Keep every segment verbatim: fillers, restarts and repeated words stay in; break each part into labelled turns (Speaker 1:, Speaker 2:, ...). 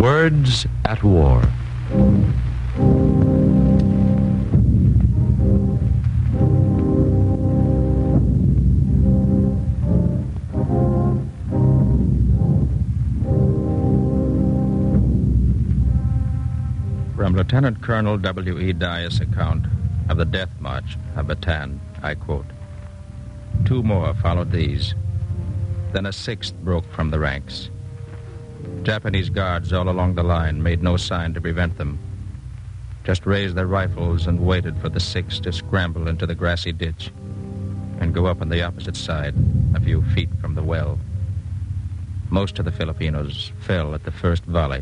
Speaker 1: Words at War. From Lieutenant Colonel W E. Dias' account of the death march of Bataan, I quote, "Two more followed these. Then a sixth broke from the ranks. Japanese guards all along the line made no sign to prevent them. Just raised their rifles and waited for the sixth to scramble into the grassy ditch and go up on the opposite side, a few feet from the well. Most of the Filipinos fell at the first volley.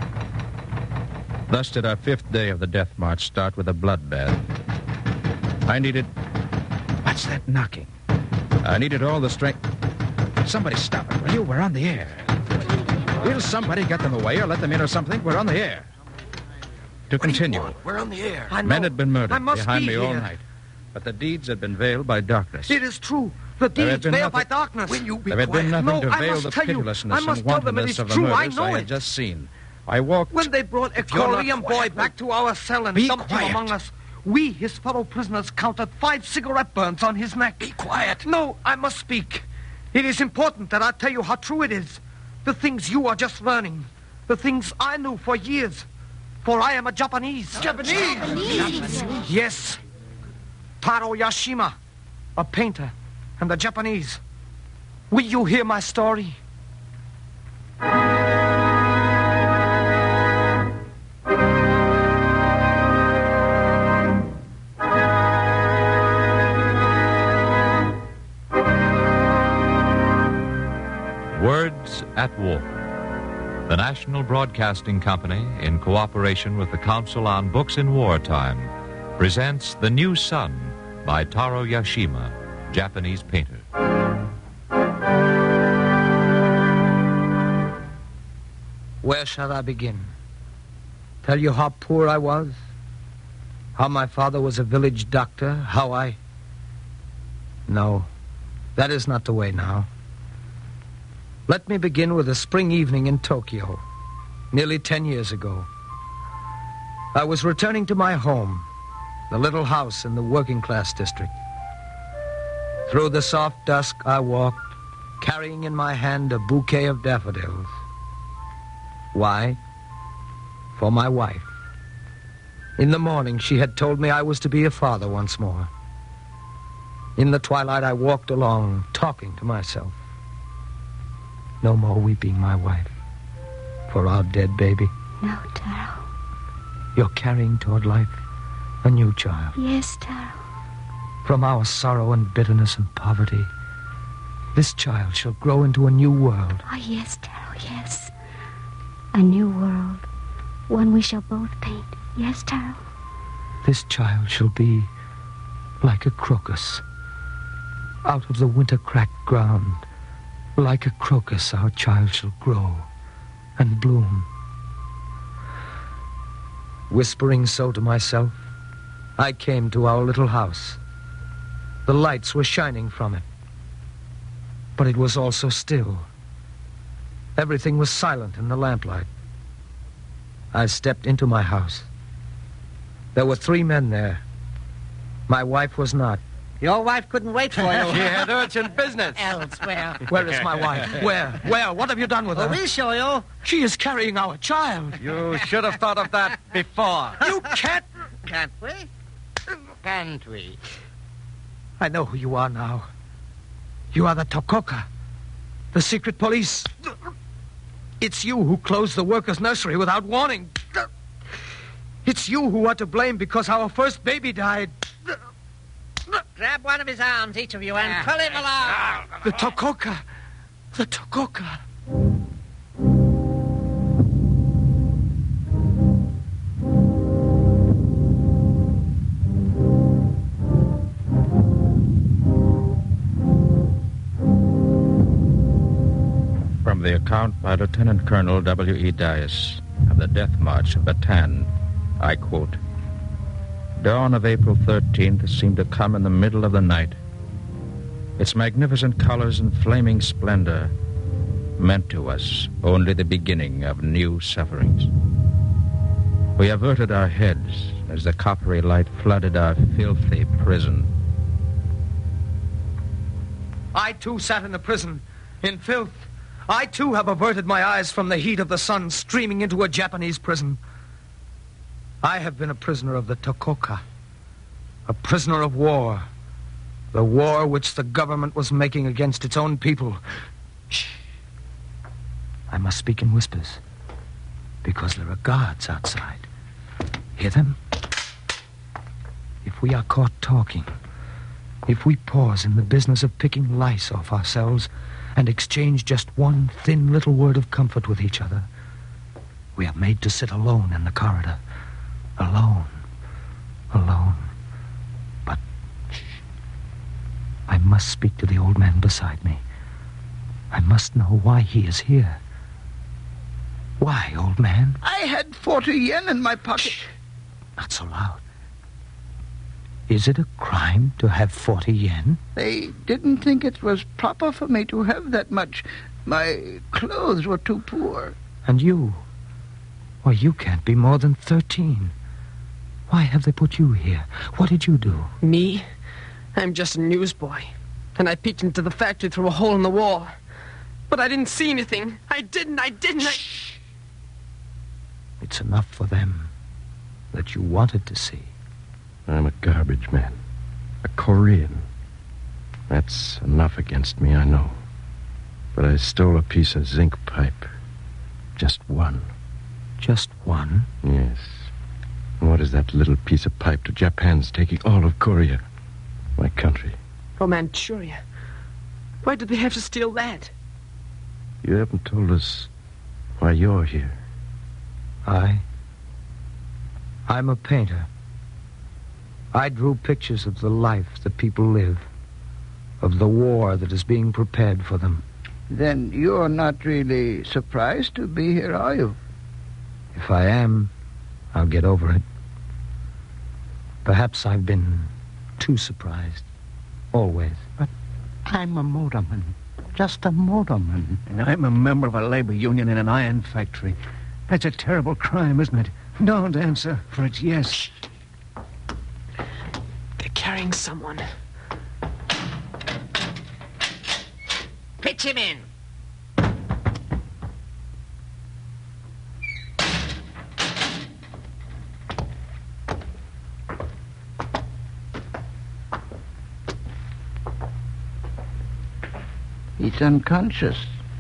Speaker 1: Thus did our fifth day of the death march start with a bloodbath. I needed... What's that knocking? I needed all the strength... Somebody stop it, will you? We're on the air. Will somebody get them away or let them in or something? We're on the air. To continue.
Speaker 2: We're on the air.
Speaker 3: I know.
Speaker 1: Men had been murdered
Speaker 3: I must
Speaker 1: behind
Speaker 3: be
Speaker 1: me all
Speaker 3: here.
Speaker 1: night. But the deeds had been veiled by darkness.
Speaker 3: It is true. The
Speaker 1: There had
Speaker 3: deeds
Speaker 1: been
Speaker 3: veiled by
Speaker 1: nothing-
Speaker 3: darkness.
Speaker 2: Will you be
Speaker 1: There had been
Speaker 2: quiet?
Speaker 1: nothing
Speaker 3: No,
Speaker 1: to
Speaker 3: I
Speaker 1: veil
Speaker 3: must
Speaker 1: the
Speaker 3: tell you.
Speaker 1: pitilessness
Speaker 3: I must
Speaker 1: and
Speaker 3: tell them it
Speaker 1: wantonness
Speaker 3: is
Speaker 1: of the
Speaker 3: true. I
Speaker 1: murders
Speaker 3: know
Speaker 1: I had
Speaker 3: it.
Speaker 1: just seen. I walked...
Speaker 3: When they brought a
Speaker 2: you're not
Speaker 3: Korean boy
Speaker 2: quiet,
Speaker 3: back to our cell and
Speaker 1: Be
Speaker 3: dumped him
Speaker 1: quiet.
Speaker 3: among us, we, his fellow prisoners, counted five cigarette burns on his neck.
Speaker 2: Be quiet.
Speaker 3: No, I must speak. It is important that I tell you how true it is. The things you are just learning. The things I knew for years. For I am a Japanese.
Speaker 2: Japanese?
Speaker 3: Yes. Taro Yashima, a painter, and the Japanese. Will you hear my story?
Speaker 4: Words at War. The National Broadcasting Company, in cooperation with the Council on Books in Wartime, presents The New Sun by Taro Yashima, Japanese painter.
Speaker 3: Where shall I begin? Tell you how poor I was? How my father was a village doctor? How I... No, that is not the way now. Let me begin with a spring evening in Tokyo, nearly ten years ago. I was returning to my home, the little house in the working-class district. Through the soft dusk I walked, carrying in my hand a bouquet of daffodils. Why? For my wife. In the morning, she had told me I was to be a father once more. In the twilight, I walked along, talking to myself. No more weeping, my wife, for our dead baby.
Speaker 5: No, Taro.
Speaker 3: You're carrying toward life a new child.
Speaker 5: Yes, Taro.
Speaker 3: From our sorrow and bitterness and poverty, this child shall grow into a new world.
Speaker 5: Oh, yes, Taro, yes. A new world. One we shall both paint. Yes, Taro.
Speaker 3: This child shall be like a crocus. Out of the winter-cracked ground, like a crocus, our child shall grow and bloom. Whispering so to myself, I came to our little house. The lights were shining from it, but it was also still. Everything was silent in the lamplight. I stepped into my house. There were three men there. My wife was not.
Speaker 6: Your wife couldn't wait for you.
Speaker 2: She had urgent business.
Speaker 6: Elsewhere.
Speaker 3: Where is my wife? Where? Where? What have you done with her?
Speaker 6: Oh, we'll show you.
Speaker 3: She is carrying our child.
Speaker 2: You should have thought of that before.
Speaker 3: You can't.
Speaker 6: Can't we? Can't we?
Speaker 3: I know who you are now. You are the Tokoka, the secret police. It's you who closed the workers' nursery without warning. It's you who are to blame because our first baby died.
Speaker 6: Grab one of his arms, each of you, and pull him along.
Speaker 3: The Tokoka. The Tokoka.
Speaker 1: From the account by Lieutenant Colonel W E. Dias of the death march of Bataan, I quote, "Dawn of April thirteenth seemed to come in the middle of the night. Its magnificent colors and flaming splendor meant to us only the beginning of new sufferings. We averted our heads as the coppery light flooded our filthy prison.
Speaker 3: I, too, sat in a prison, in filth. I, too, have averted my eyes from the heat of the sun streaming into a Japanese prison. I have been a prisoner of the Tokoka, a prisoner of war, the war which the government was making against its own people. Shh. I must speak in whispers, because there are guards outside. Hear them? If we are caught talking, if we pause in the business of picking lice off ourselves and exchange just one thin little word of comfort with each other, we are made to sit alone in the corridor. Alone. Alone. But, shh. I must speak to the old man beside me. I must know why he is here. Why, old man?
Speaker 7: I had forty yen in my pocket.
Speaker 3: Shh. Not so loud. Is it a crime to have forty yen?
Speaker 7: They didn't think it was proper for me to have that much. My clothes were too poor.
Speaker 3: And you? Why, you can't be more than thirteen. Why have they put you here? What did you do?
Speaker 8: Me? I'm just a newsboy. And I peeked into the factory through a hole in the wall. But I didn't see anything. I didn't, I didn't, I...
Speaker 3: Shh. It's enough for them that you wanted to see.
Speaker 9: I'm a garbage man. A Korean. That's enough against me, I know. But I stole a piece of zinc pipe. Just one.
Speaker 3: Just one?
Speaker 9: Yes. And what is that little piece of pipe to Japan's taking all of Korea? My country.
Speaker 8: Oh, Manchuria. Why did they have to steal that?
Speaker 9: You haven't told us why you're here.
Speaker 3: I? I'm a painter. I drew pictures of the life the people live, of the war that is being prepared for them.
Speaker 7: Then you're not really surprised to be here, are you?
Speaker 3: If I am, I'll get over it. Perhaps I've been too surprised. Always.
Speaker 7: But I'm a motorman. Just a motorman. And I'm a member of a labor union in an iron factory. That's a terrible crime, isn't it? Don't answer, for it's yes.
Speaker 8: They're carrying someone.
Speaker 6: Pitch him in.
Speaker 7: He's unconscious.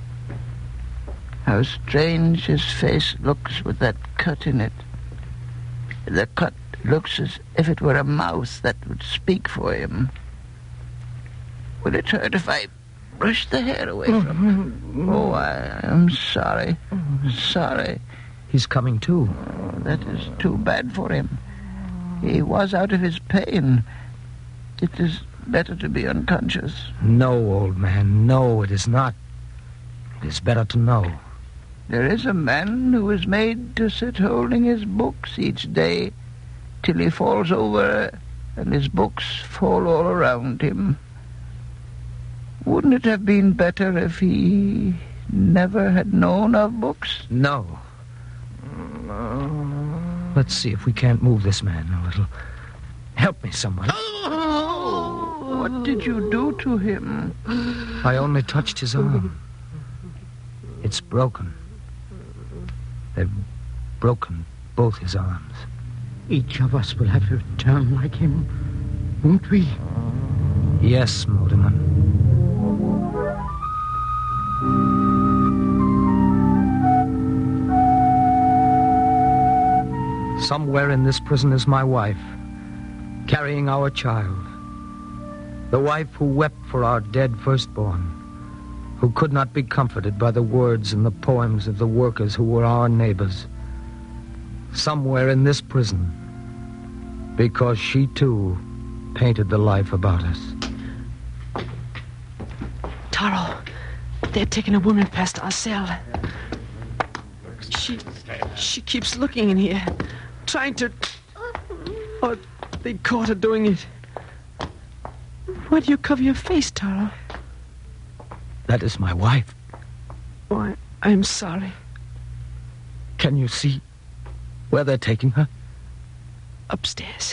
Speaker 7: How strange his face looks with that cut in it. The cut looks as if it were a mouth that would speak for him. Will it hurt if I brush the hair away from him? Oh, I am sorry. Sorry.
Speaker 3: He's coming too.
Speaker 7: Oh, that is too bad for him. He was out of his pain. It is better to be unconscious.
Speaker 3: No, old man, no, it is not. It is better to know.
Speaker 7: There is a man who is made to sit holding his books each day till he falls over and his books fall all around him. Wouldn't it have been better if he never had known of books?
Speaker 3: No. Let's see if we can't move this man a little. Help me, someone.
Speaker 7: What did you do to him?
Speaker 3: I only touched his arm. It's broken. They've broken both his arms.
Speaker 7: Each of us will have to turn like him, won't we?
Speaker 3: Yes, Motorman. Somewhere in this prison is my wife, carrying our child. The wife who wept for our dead firstborn, who could not be comforted by the words and the poems of the workers who were our neighbors. Somewhere in this prison, because she too painted the life about us.
Speaker 8: Taro, they're taking a woman past our cell. She, she keeps looking in here, trying to... Oh, they caught her doing it. Why do you cover your face, Taro?
Speaker 3: That is my wife.
Speaker 8: Oh, I, I'm sorry.
Speaker 3: Can you see where they're taking her?
Speaker 8: Upstairs.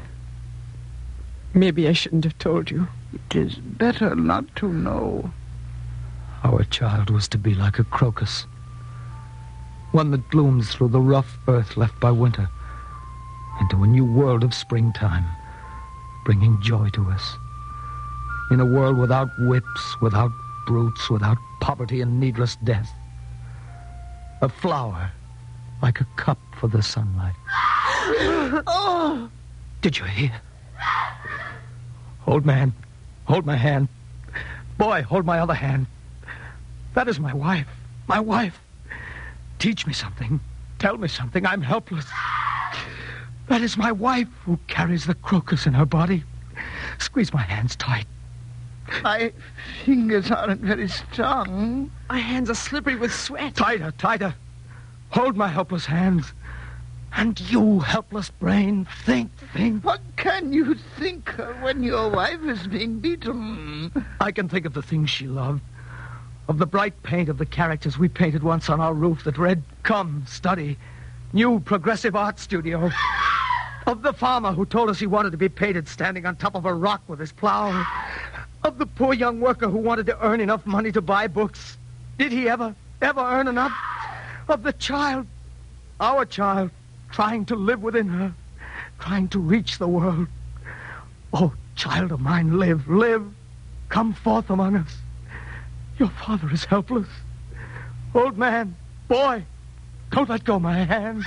Speaker 8: Maybe I shouldn't have told you.
Speaker 7: It is better not to know.
Speaker 3: Our child was to be like a crocus, one that blooms through the rough earth left by winter into a new world of springtime, bringing joy to us. In a world without whips, without brutes, without poverty and needless death. A flower like a cup for the sunlight.
Speaker 8: Oh!
Speaker 3: Did you hear? Old man, hold my hand. Boy, hold my other hand. That is my wife. My wife. Teach me something. Tell me something. I'm helpless. That is my wife who carries the crocus in her body. Squeeze my hands tight.
Speaker 7: My fingers aren't very strong.
Speaker 8: My hands are slippery with sweat.
Speaker 3: Tighter, tighter. Hold my helpless hands. And you, helpless brain, think, think.
Speaker 7: What can you think of when your wife is being beaten?
Speaker 3: I can think of the things she loved. Of the bright paint of the characters we painted once on our roof that read, "Come, study. New progressive art studio." Of the farmer who told us he wanted to be painted standing on top of a rock with his plow. Of the poor young worker who wanted to earn enough money to buy books. Did he ever, ever earn enough? Of the child, our child, trying to live within her, trying to reach the world. Oh, child of mine, live, live. Come forth among us. Your father is helpless. Old man, boy, don't let go my hand.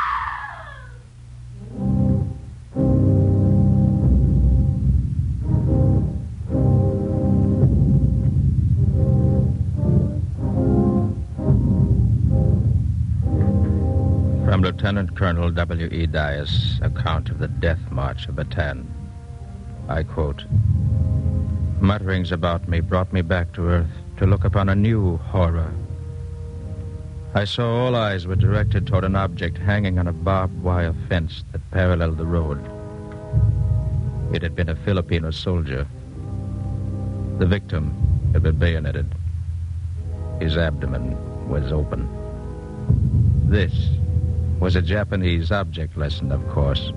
Speaker 1: From Lieutenant Colonel W E Dias' account of the death march of Bataan, I quote, "Mutterings about me brought me back to earth to look upon a new horror. I saw all eyes were directed toward an object hanging on a barbed wire fence that paralleled the road. It had been a Filipino soldier. The victim had been bayoneted. His abdomen was open. This was a Japanese object lesson, of course."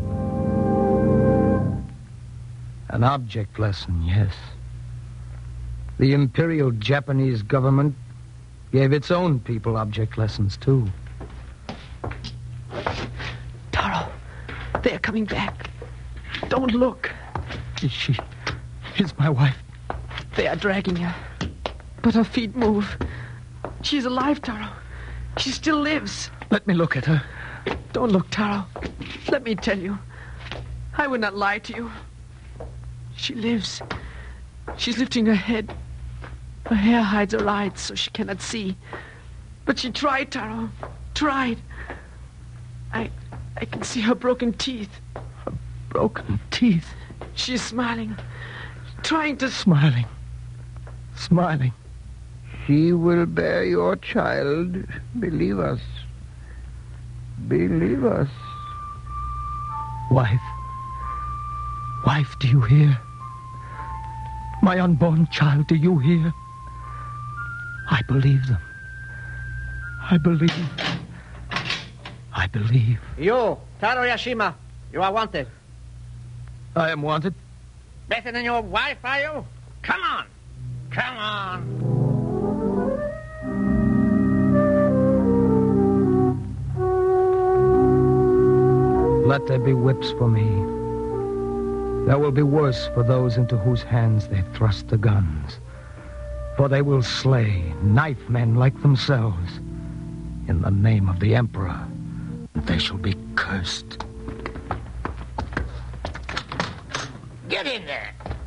Speaker 3: An object lesson, yes. The Imperial Japanese government gave its own people object lessons, too.
Speaker 8: Taro, they're coming back. Don't look.
Speaker 3: Is she... is my wife?
Speaker 8: They are dragging her. But her feet move. She's alive, Taro. She still lives.
Speaker 3: Let me look at her.
Speaker 8: Don't look, Taro. Let me tell you. I would not lie to you. She lives. She's lifting her head. Her hair hides her eyes so she cannot see. But she tried, Taro. Tried. I I can see her broken teeth.
Speaker 3: Her broken teeth?
Speaker 8: She's smiling. Trying to...
Speaker 3: Smiling. Smiling.
Speaker 7: She will bear your child. Believe us. Believe us.
Speaker 3: Wife. Wife, do you hear? My unborn child, do you hear? I believe them. I believe. I believe.
Speaker 6: You, Taro Yashima, you are wanted.
Speaker 3: I am wanted?
Speaker 6: Better than your wife, are you? Come on. Come on.
Speaker 3: Let there be whips for me. There will be worse for those into whose hands they thrust the guns. For they will slay, knife men like themselves, in the name of the Emperor. They shall be cursed.
Speaker 6: Get in there.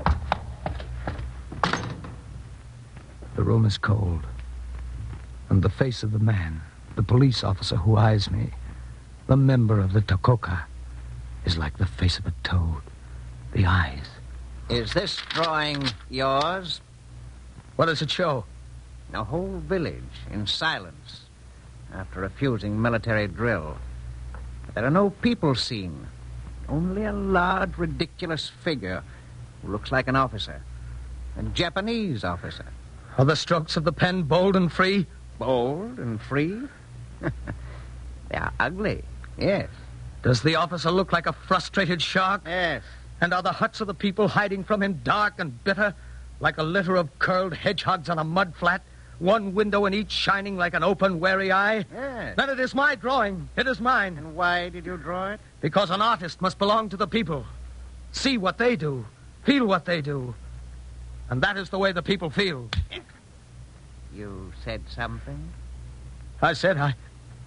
Speaker 3: The room is cold. And the face of the man, the police officer who eyes me, the member of the Tokoka, is like the face of a toad. The eyes.
Speaker 6: Is this drawing yours?
Speaker 3: What does it show?
Speaker 6: A whole village in silence after refusing military drill. There are no people seen. Only a large, ridiculous figure who looks like an officer. A Japanese officer.
Speaker 3: Are the strokes of the pen bold and free?
Speaker 6: bold and free. They are ugly, yes.
Speaker 3: Does the officer look like a frustrated shark?
Speaker 6: Yes.
Speaker 3: And are the huts of the people hiding from him dark and bitter, like a litter of curled hedgehogs on a mud flat, one window in each shining like an open, wary eye?
Speaker 6: Yes.
Speaker 3: Then it is my drawing. It is mine.
Speaker 6: And why did you draw it?
Speaker 3: Because an artist must belong to the people. See what they do. Feel what they do. And that is the way the people feel.
Speaker 6: You said something?
Speaker 3: I said I...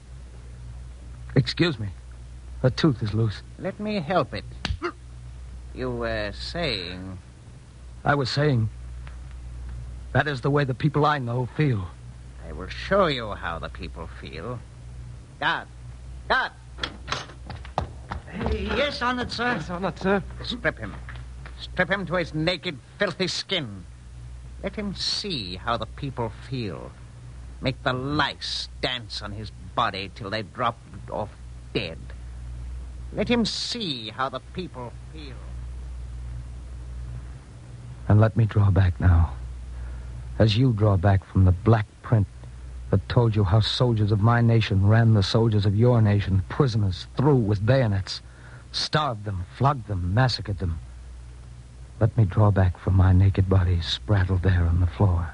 Speaker 3: Excuse me. The tooth is loose.
Speaker 6: Let me help it. You were saying...
Speaker 3: I was saying... That is the way the people I know feel.
Speaker 6: I will show you how the people feel. Guard! Guard!
Speaker 7: Yes, on it, sir.
Speaker 2: Yes, on it, sir.
Speaker 6: Strip him. Strip him to his naked, filthy skin. Let him see how the people feel. Make the lice dance on his body till they drop off dead. Let him see how the people feel.
Speaker 3: And let me draw back now. As you draw back from the black print that told you how soldiers of my nation ran the soldiers of your nation, prisoners, through with bayonets, starved them, flogged them, massacred them. Let me draw back from my naked body spraddled there on the floor.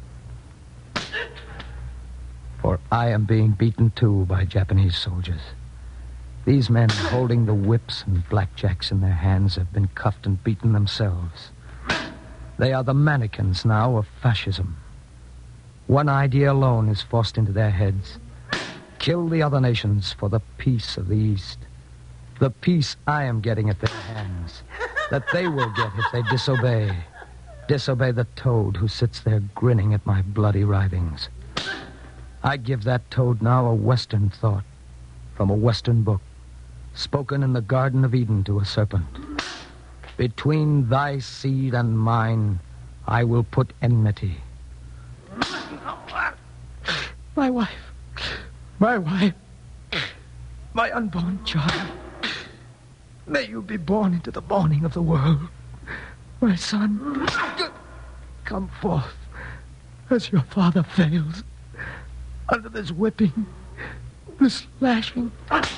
Speaker 3: For I am being beaten, too, by Japanese soldiers. These men, holding the whips and blackjacks in their hands, have been cuffed and beaten themselves. They are the mannequins now of fascism. One idea alone is forced into their heads. Kill the other nations for the peace of the East. The peace I am getting at their hands. That they will get if they disobey. Disobey the toad who sits there grinning at my bloody writhings. I give that toad now a Western thought from a Western book, spoken in the Garden of Eden to a serpent. Between thy seed and mine, I will put enmity. My wife, my wife, my unborn child, may you be born into the morning of the world. My son, come forth as your father fails. Under this whipping, this lashing.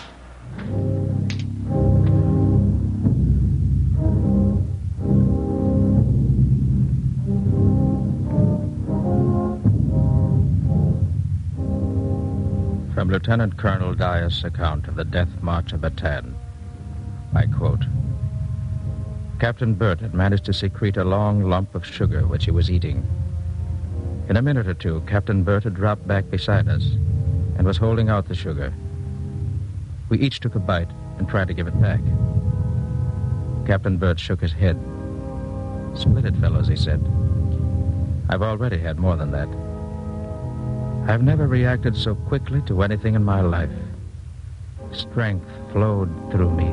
Speaker 1: From Lieutenant Colonel Dyer's account of the death march of Bataan, I quote, Captain Burt had managed to secrete a long lump of sugar which he was eating. In a minute or two, Captain Burt had dropped back beside us and was holding out the sugar. We each took a bite and tried to give it back. Captain Burt shook his head. Split it, fellows, he said. I've already had more than that. I've never reacted so quickly to anything in my life. Strength flowed through me.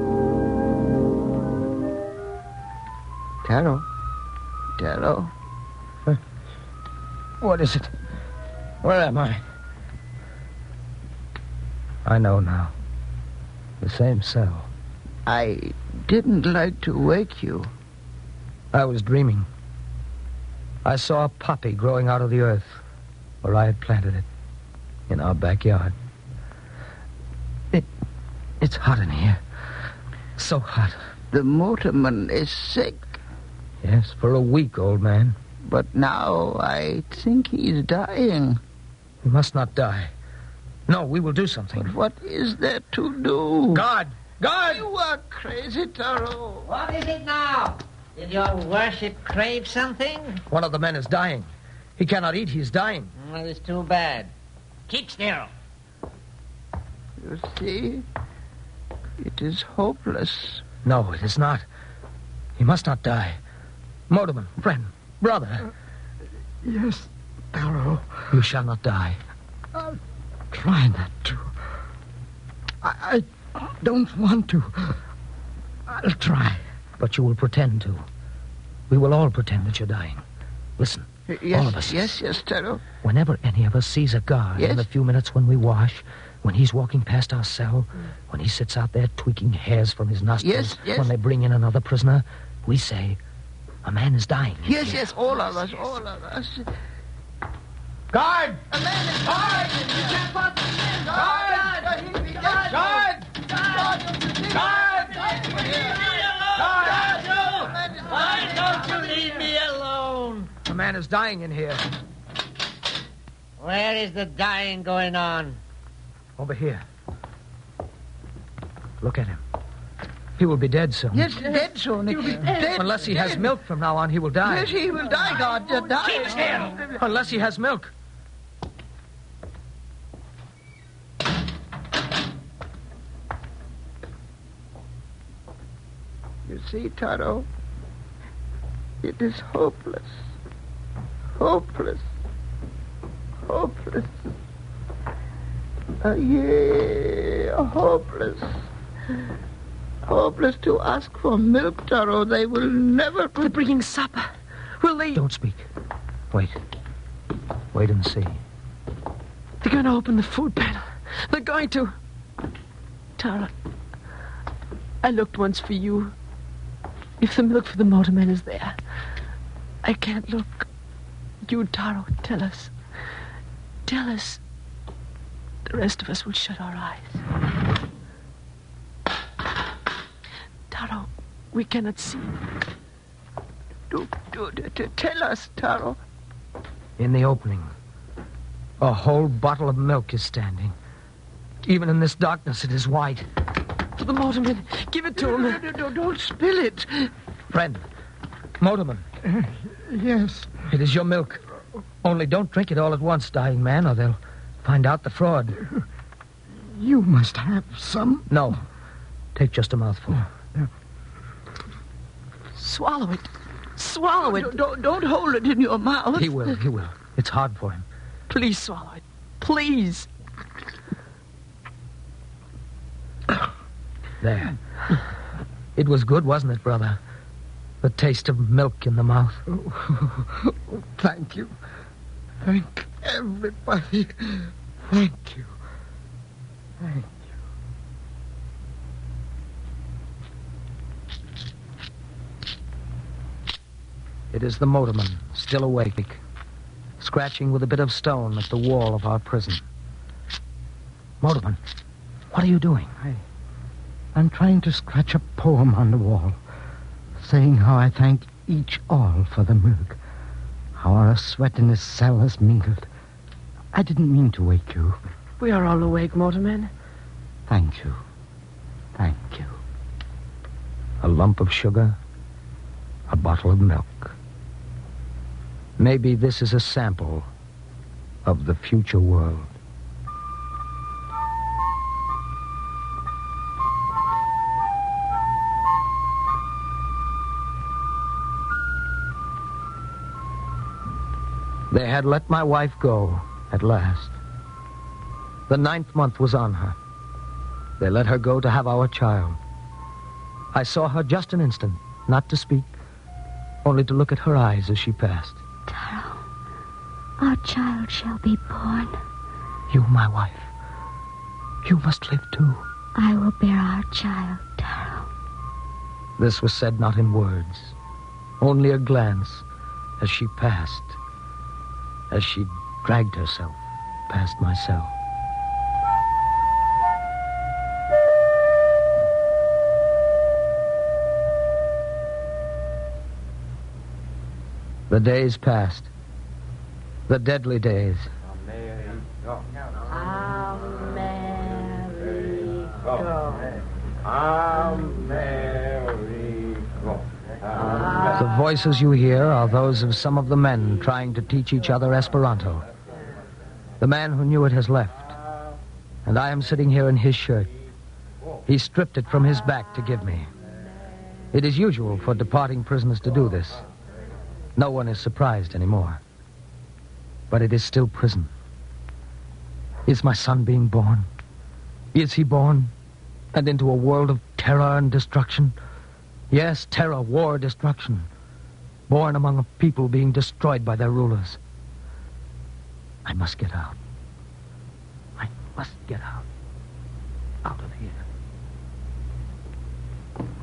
Speaker 7: Taro. Taro.
Speaker 3: What is it? Where am I? I know now. The same cell.
Speaker 7: I didn't like to wake you.
Speaker 3: I was dreaming. I saw a poppy growing out of the earth where I had planted it, in our backyard. It, it's hot in here. So hot.
Speaker 7: The motorman is sick.
Speaker 3: Yes, for a week, old man.
Speaker 7: But now I think he's dying.
Speaker 3: He must not die. No, we will do something.
Speaker 7: But what is there to do?
Speaker 3: Guard! Guard!
Speaker 7: You are crazy, Taro.
Speaker 10: What is it now? Did your worship crave something?
Speaker 3: One of the men is dying. He cannot eat. He's dying.
Speaker 10: That is too bad. Keep still.
Speaker 7: You see, it is hopeless.
Speaker 3: No, it is not. He must not die. Motorman, friend, brother.
Speaker 8: Uh, yes, Taro.
Speaker 3: You shall not die.
Speaker 8: I'll try not to. I, I don't want to. I'll try.
Speaker 3: But you will pretend to. We will all pretend that you're dying. Listen,
Speaker 7: yes,
Speaker 3: all of us.
Speaker 7: Yes, yes, Taro.
Speaker 3: Whenever any of us sees a guard
Speaker 7: yes?
Speaker 3: in the few minutes when we wash, when he's walking past our cell, when he sits out there tweaking hairs from his nostrils,
Speaker 7: yes, yes.
Speaker 3: when they bring in another prisoner, we say, a man is dying.
Speaker 7: Yes, yes, all of us, all of us.
Speaker 3: Guard!
Speaker 11: A man is guard! You can't possibly be in guard! Guard! Guard!
Speaker 3: Guard!
Speaker 11: Guard!
Speaker 10: Why don't you leave me alone?
Speaker 3: A man is dying in here.
Speaker 10: Where is the dying going on?
Speaker 3: Over here. Look at him. He will be dead soon.
Speaker 7: Yes, dead soon. He will be dead.
Speaker 3: Unless he has milk from now on, he will die.
Speaker 7: Yes, he will die, God. Uh, die.
Speaker 10: Keep still.
Speaker 3: Unless he has milk.
Speaker 7: You see, Taro, it is hopeless. Hopeless. Hopeless. Uh, yeah, hopeless. Hopeless to ask for milk, Taro. They will never...
Speaker 8: They're bringing supper. Will they...
Speaker 3: Don't speak. Wait. Wait and see.
Speaker 8: They're going to open the food panel. They're going to... Tara, I looked once for you. If the milk for the motorman is there, I can't look. You, Taro, tell us. Tell us. The rest of us will shut our eyes. Taro, we cannot see.
Speaker 7: Do, do, do, do, tell us, Taro.
Speaker 3: In the opening, a whole bottle of milk is standing. Even in this darkness, it is white.
Speaker 8: For the motorman, give it to him.
Speaker 7: No, no, no, don't spill it.
Speaker 3: Friend, motorman.
Speaker 7: Uh, yes.
Speaker 3: It is your milk. Only don't drink it all at once, dying man, or they'll find out the fraud.
Speaker 7: You must have some.
Speaker 3: No. Take just a mouthful.
Speaker 8: Swallow it. Swallow it.
Speaker 7: Don't, don't, don't hold it in your mouth.
Speaker 3: He will, he will. It's hard for him.
Speaker 8: Please swallow it. Please.
Speaker 3: There. It was good, wasn't it, brother? The taste of milk in the mouth.
Speaker 7: Oh, thank you. Thank everybody. Thank you. Thank you.
Speaker 3: It is the motorman, still awake, scratching with a bit of stone at the wall of our prison. Motorman, what are you doing?
Speaker 7: I, I'm trying to scratch a poem on the wall, saying how I thank each all for the milk, how our sweat in this cell has mingled. I didn't mean to wake you.
Speaker 8: We are all awake, motorman.
Speaker 7: Thank you. Thank you.
Speaker 3: A lump of sugar, a bottle of milk. Maybe this is a sample of the future world. They had let my wife go at last. The ninth month was on her. They let her go to have our child. I saw her just an instant, not to speak, only to look at her eyes as she passed.
Speaker 5: Taro, our child shall be born.
Speaker 3: You, my wife, you must live too.
Speaker 5: I will bear our child, Taro.
Speaker 3: This was said not in words, only a glance as she passed, as she dragged herself past my cell. The days passed. The deadly days.
Speaker 10: America. America.
Speaker 3: The voices you hear are those of some of the men trying to teach each other Esperanto. The man who knew it has left, and I am sitting here in his shirt. He stripped it from his back to give me. It is usual for departing prisoners to do this. No one is surprised anymore. But it is still prison. Is my son being born? Is he born? And into a world of terror and destruction? Yes, terror, war, destruction. Born among a people being destroyed by their rulers. I must get out. I must get out. Out of here.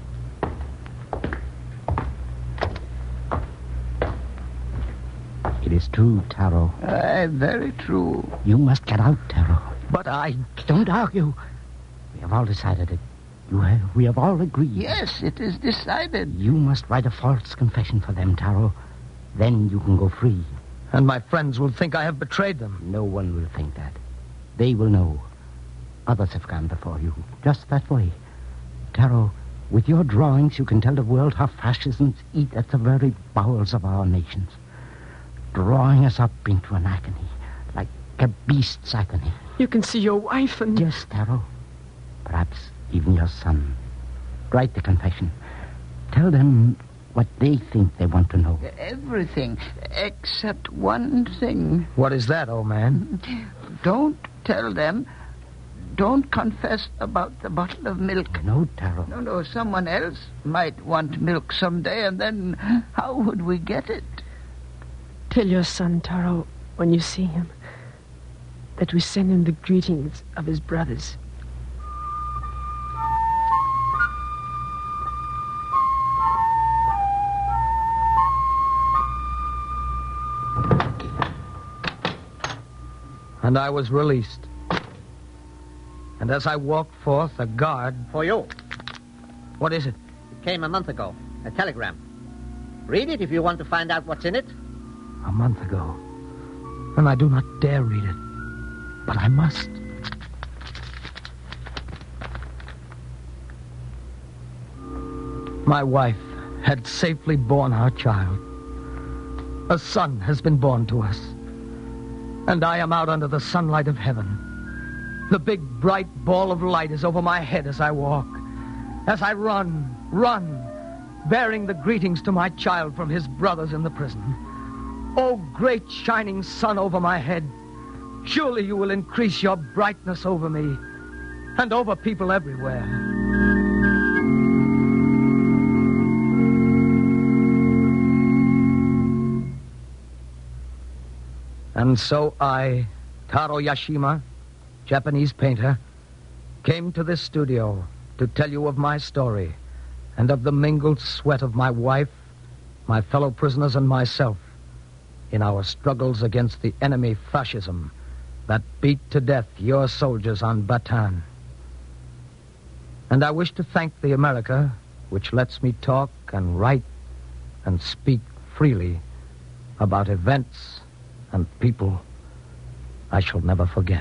Speaker 3: It
Speaker 12: is true, Taro.
Speaker 7: Aye, very true.
Speaker 12: You must get out, Taro.
Speaker 3: But I...
Speaker 12: Don't argue. We have all decided it. You have, we have all agreed.
Speaker 7: Yes, it is decided.
Speaker 12: You must write a false confession for them, Taro. Then you can go free.
Speaker 3: And my friends will think I have betrayed them.
Speaker 12: No one will think that. They will know. Others have gone before you, just that way. Taro, with your drawings, you can tell the world how fascisms eat at the very bowels of our nations, drawing us up into an agony, like a beast's agony.
Speaker 8: You can see your wife and...
Speaker 12: Yes, Taro. Perhaps even your son. Write the confession. Tell them what they think they want to know.
Speaker 7: Everything, except one thing.
Speaker 3: What is that, old man?
Speaker 7: Don't tell them. Don't confess about the bottle of milk.
Speaker 12: No, Taro.
Speaker 7: No, no, someone else might want milk someday, and then how would we get it?
Speaker 8: Tell your son, Taro, when you see him, that we send him the greetings of his brothers.
Speaker 3: And I was released. And as I walked forth, a guard...
Speaker 10: For you.
Speaker 3: What is it?
Speaker 10: It came a month ago. A telegram. Read it if you want to find out what's in it.
Speaker 12: A month ago. And I do not dare read it. But I must.
Speaker 3: My wife had safely borne our child. A son has been born to us. And I am out under the sunlight of heaven. The big, bright ball of light is over my head as I walk. As I run, run, bearing the greetings to my child from his brothers in the prison. Oh, great shining sun over my head, surely you will increase your brightness over me and over people everywhere. And so I, Taro Yashima, Japanese painter, came to this studio to tell you of my story and of the mingled sweat of my wife, my fellow prisoners, and myself in our struggles against the enemy fascism that beat to death your soldiers on Bataan. And I wish to thank the America which lets me talk and write and speak freely about events and people I shall never forget.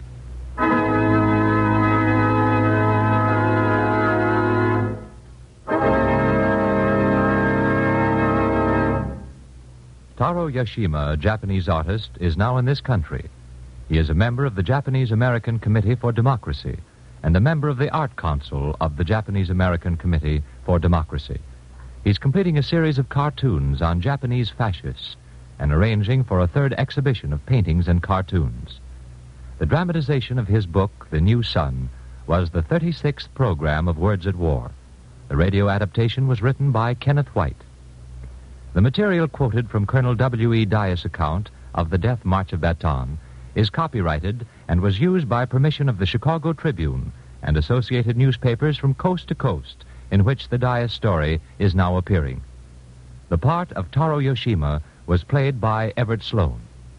Speaker 4: Taro Yashima, a Japanese artist, is now in this country. He is a member of the Japanese-American Committee for Democracy and a member of the Art Council of the Japanese-American Committee for Democracy. He's completing a series of cartoons on Japanese fascists and arranging for a third exhibition of paintings and cartoons. The dramatization of his book, The New Sun, was the thirty-sixth program of Words at War. The radio adaptation was written by Kenneth White. The material quoted from Colonel W E Dias' account of the Death March of Bataan is copyrighted and was used by permission of the Chicago Tribune and associated newspapers from coast to coast in which the Dias story is now appearing. The part of Taro Yashima was played by Everett Sloan.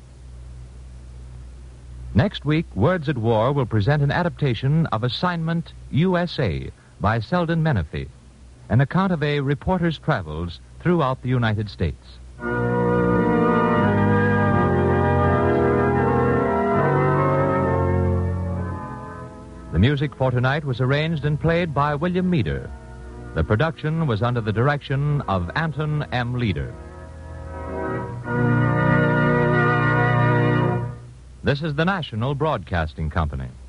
Speaker 4: Next week, Words at War will present an adaptation of Assignment U S A by Selden Menifee, an account of a reporter's travels throughout the United States. The music for tonight was arranged and played by William Meader. The production was under the direction of Anton M. Leader. This is the National Broadcasting Company.